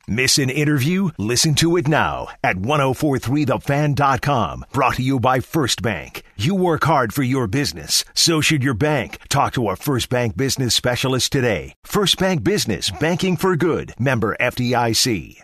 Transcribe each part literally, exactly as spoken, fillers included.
Miss an interview? Listen to it now at ten forty-three the fan dot com. Brought to you by First Bank. You work hard for your business. So should your bank. Talk to a First Bank business specialist today. First Bank Business. Banking for good. Member F D I C.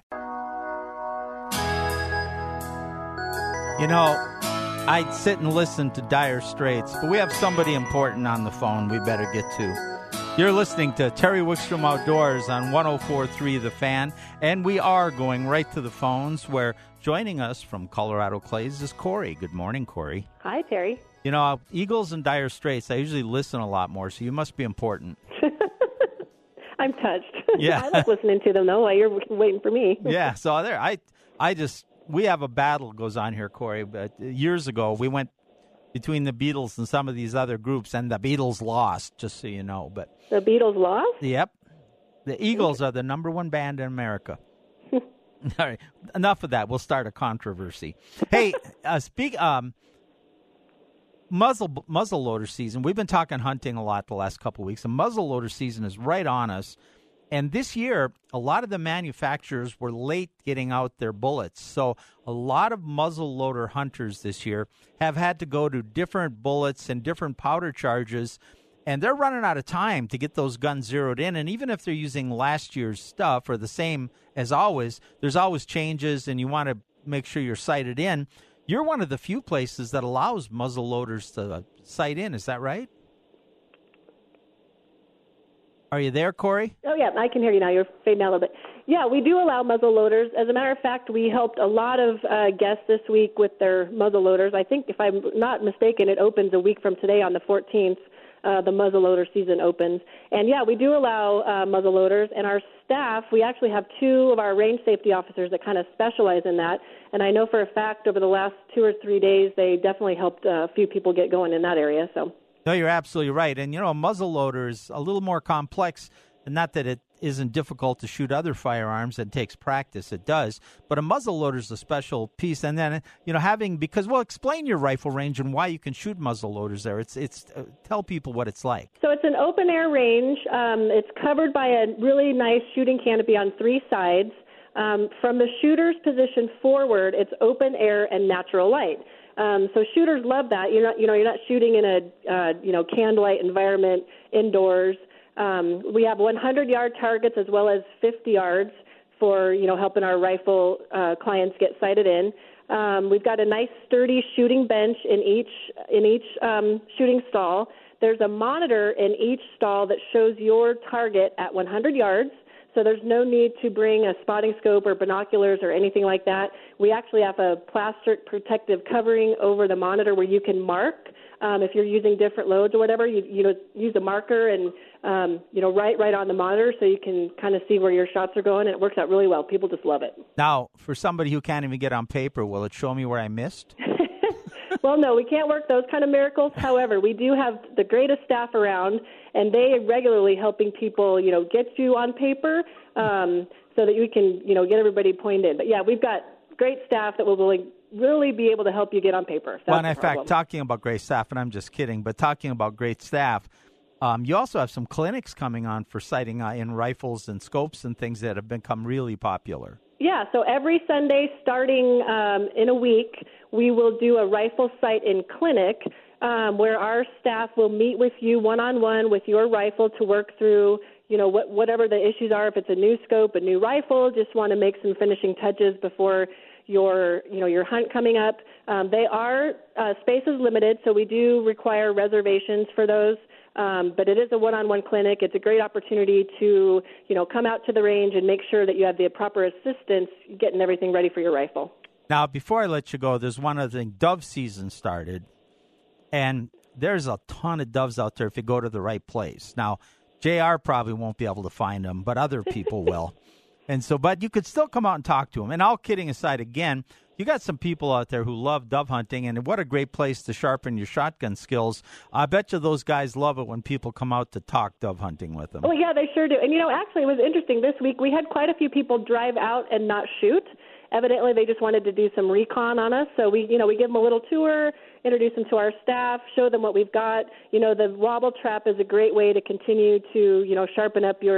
You know, I'd sit and listen to Dire Straits, but we have somebody important on the phone we better get to. You're listening to Terry Wickstrom Outdoors on ten forty-three The Fan, and we are going right to the phones where joining us from Colorado Clays is Corey. Good morning, Corey. Hi, Terry. You know, Eagles and Dire Straits, I usually listen a lot more, so you must be important. I'm touched. Yeah. I like listening to them, though, while you're waiting for me. Yeah, so there, I, I just, we have a battle goes on here, Corey, but years ago we went between the Beatles and some of these other groups, and the Beatles lost, just so you know. But the Beatles lost? Yep. The Eagles are the number one band in America. All right, enough of that. We'll start a controversy. Hey, uh, speak um, muzzle muzzle loader season. We've been talking hunting a lot the last couple of weeks. The muzzle loader season is right on us. And this year, a lot of the manufacturers were late getting out their bullets. So a lot of muzzle loader hunters this year have had to go to different bullets and different powder charges, and they're running out of time to get those guns zeroed in. And even if they're using last year's stuff or the same as always, there's always changes, and you want to make sure you're sighted in. You're one of the few places that allows muzzle loaders to sight in. Is that right? Are you there, Corey? Oh, yeah, I can hear you now. You're fading out a little bit. Yeah, we do allow muzzle loaders. As a matter of fact, we helped a lot of uh, guests this week with their muzzle loaders. I think, if I'm not mistaken, it opens a week from today on the fourteenth. Uh, the muzzle loader season opens. And, yeah, we do allow uh, muzzle loaders. And our staff, we actually have two of our range safety officers that kind of specialize in that. And I know for a fact over the last two or three days, they definitely helped uh, a few people get going in that area, so. No, you're absolutely right. And, you know, a muzzle loader is a little more complex, and not that it isn't difficult to shoot other firearms. It takes practice. It does. But a muzzle loader is a special piece. And then, you know, having, because, well, explain your rifle range and why you can shoot muzzle loaders there. It's, it's, uh, tell people what it's like. So it's an open air range. Um, it's covered by a really nice shooting canopy on three sides. Um, from the shooter's position forward, it's open air and natural light. Um, so shooters love that. You're not, you know, you're not shooting in a, uh, you know, candlelight environment indoors. Um, we have one hundred yard targets as well as fifty yards for, you know, helping our rifle uh, clients get sighted in. Um, we've got a nice sturdy shooting bench in each in each um, shooting stall. There's a monitor in each stall that shows your target at one hundred yards. So there's no need to bring a spotting scope or binoculars or anything like that. We actually have a plastic protective covering over the monitor where you can mark. Um, if you're using different loads or whatever, you, you know, use a marker and, um, you know, right, right on the monitor so you can kind of see where your shots are going, and it works out really well. People just love it. Now, for somebody who can't even get on paper, will it show me where I missed? Well, no, we can't work those kind of miracles. However, we do have the greatest staff around, and they are regularly helping people, you know, get you on paper um, so that you can, you know, get everybody pointed in. But, yeah, we've got great staff that will really, really be able to help you get on paper. That's well, and in fact, talking about great staff, and I'm just kidding, but talking about great staff, um, you also have some clinics coming on for sighting uh, in rifles and scopes and things that have become really popular. Yeah, so every Sunday starting um, in a week, we will do a rifle sight in clinic um, where our staff will meet with you one-on-one with your rifle to work through, you know, what, whatever the issues are. If it's a new scope, a new rifle, just want to make some finishing touches before your, you know, your hunt coming up. Um, they are, uh, space is limited, so we do require reservations for those. Um, but it is a one-on-one clinic. It's a great opportunity to, you know, come out to the range and make sure that you have the proper assistance getting everything ready for your rifle. Now, before I let you go, there's one other thing. Dove season started, and there's a ton of doves out there if you go to the right place. Now, J R probably won't be able to find them, but other people will. And so, but you could still come out and talk to them. And all kidding aside, again, you got some people out there who love dove hunting, and what a great place to sharpen your shotgun skills. I bet you those guys love it when people come out to talk dove hunting with them. Oh, yeah, they sure do. And, you know, actually it was interesting. This week we had quite a few people drive out and not shoot. Evidently they just wanted to do some recon on us. So we, you know, we give them a little tour, introduce them to our staff, show them what we've got. You know, the wobble trap is a great way to continue to, you know, sharpen up your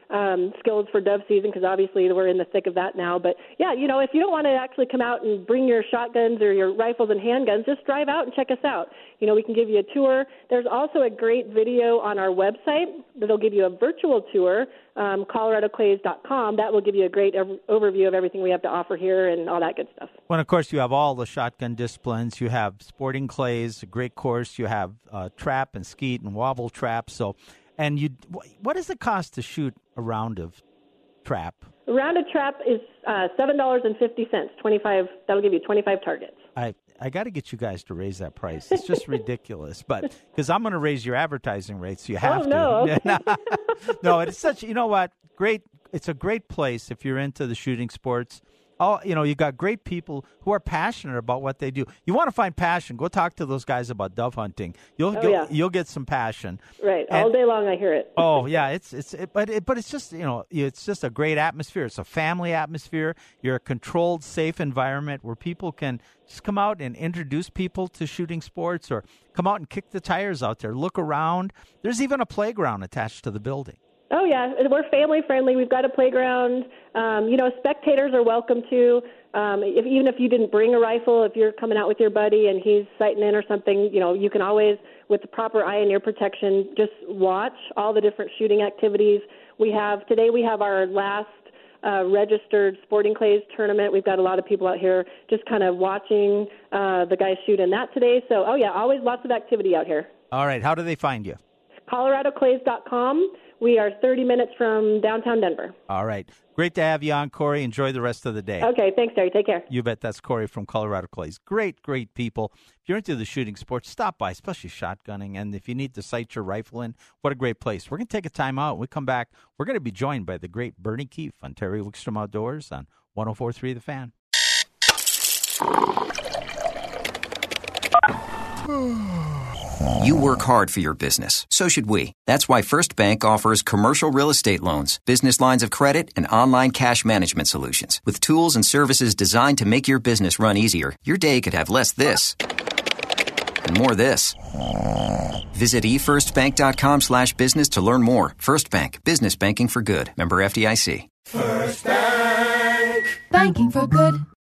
um, skills for dove season, because obviously we're in the thick of that now. But, yeah, you know, if you don't want to actually come out and bring your shotguns or your rifles and handguns, just drive out and check us out. You know, we can give you a tour. There's also a great video on our website that'll give you a virtual tour, um, colorado clays dot com. That will give you a great ev- overview of everything we have to offer here and all that good stuff. Well, of course, you have all the shotgun disciplines. You have sporting clays, a great course. You have uh, trap and skeet and wobble trap. So, and you, what does it cost to shoot a round of trap? A round of trap is uh, seven dollars and fifty cents. Twenty-five. That'll give you twenty-five targets. I I got to get you guys to raise that price. It's just ridiculous, but because I'm going to raise your advertising rates, so you have oh, no. to. Okay. No, it's such. You know what? Great. It's a great place if you're into the shooting sports. Oh, you know, you got great people who are passionate about what they do. You want to find passion? Go talk to those guys about dove hunting. You'll oh, you'll, yeah. you'll get some passion. Right, and, all day long I hear it. Oh yeah, it's it's it, but it, but it's just you know it's just a great atmosphere. It's a family atmosphere. You're a controlled, safe environment where people can just come out and introduce people to shooting sports, or come out and kick the tires out there. Look around. There's even a playground attached to the building. Oh, yeah. We're family friendly. We've got a playground. Um, you know, spectators are welcome to. Um, if, even if you didn't bring a rifle, if you're coming out with your buddy and he's sighting in or something, you know, you can always, with the proper eye and ear protection, just watch all the different shooting activities we have. Today we have our last uh, registered Sporting Clays tournament. We've got a lot of people out here just kind of watching uh, the guys shoot in that today. So, oh, yeah, always lots of activity out here. All right. How do they find you? colorado clays dot com. We are thirty minutes from downtown Denver. All right. Great to have you on, Corey. Enjoy the rest of the day. Okay. Thanks, Terry. Take care. You bet. That's Corey from Colorado Clays. Great, great people. If you're into the shooting sports, stop by, especially shotgunning. And if you need to sight your rifle in, what a great place. We're going to take a time out. When we come back, we're going to be joined by the great Bernie Keefe on Terry Wickstrom Outdoors on one oh four point three The Fan. You work hard for your business. So should we. That's why First Bank offers commercial real estate loans, business lines of credit, and online cash management solutions. With tools and services designed to make your business run easier, your day could have less this and more this. Visit e first bank dot com slash business to learn more. First Bank. Business banking for good. Member F D I C. First Bank. Banking for good.